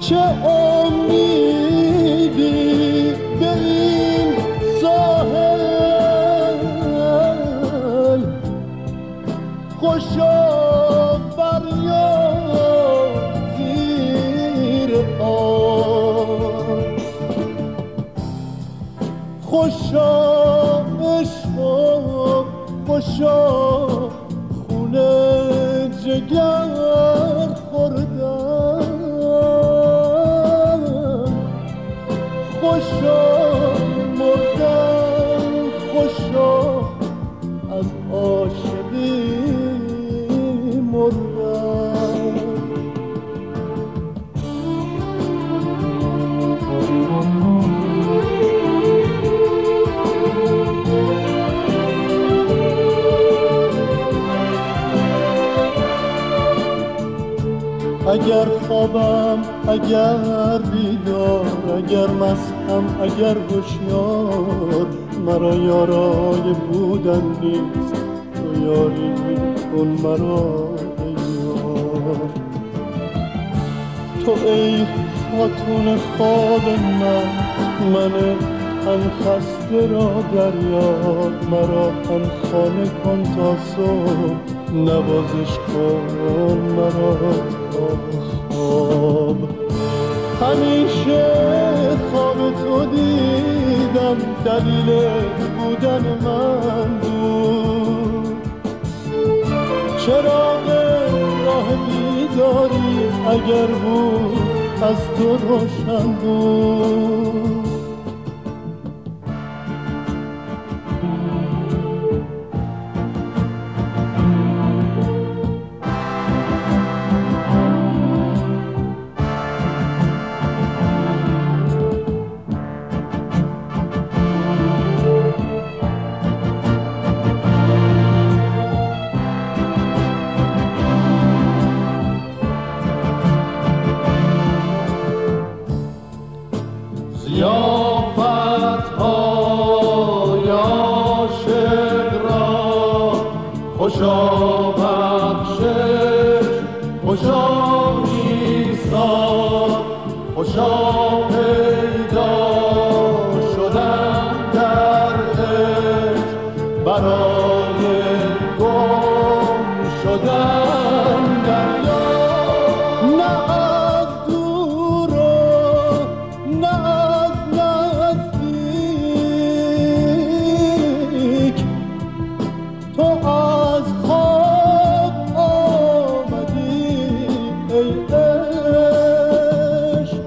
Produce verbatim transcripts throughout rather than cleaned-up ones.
چه امیدی به این ساحل، خوشا فریاد زیر آب، خوشا عشقا، خوشا خونه جگر خوردن، خوشا مردن، خوشا از عاشقی مردن. اگر خوابم، اگر بیدار، اگر مستم، اگر هوشیار، مرا یارای بودن نیست، تو یاری کن مرا ای یار. تو ای خاتون خواب من، من هم خسته را دریاب، مرا هم خانه کن تا صبح، نوازش کن مرا تا خواب. همیشه خواب تو دیدم، دلیل بودن من بود، چراغ راه بیداری اگر بود از تو روشن بود. ضیافت‌های عاشق را خوشا بخشش، خوشا ایستاد، خوشا پیدا شدن در عشق، برای گم شدن در یاد. نه از دور و نه از نزدیک، تو از خواب آمدی ای عشق،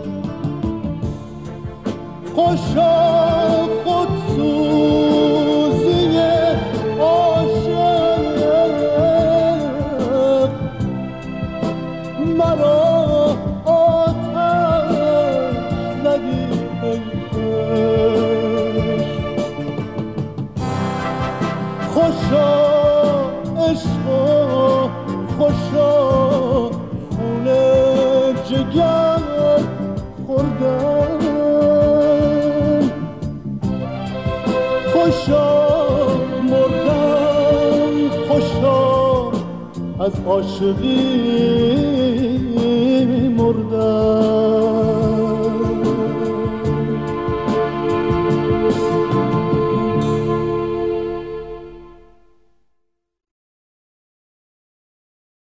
خوشا خودسوزی عاشق، مرا آتش زدی ای عشق. خوشا عشقا، خوشا خونه جگر خوردن، خوشا مردن، خوشا از عاشقی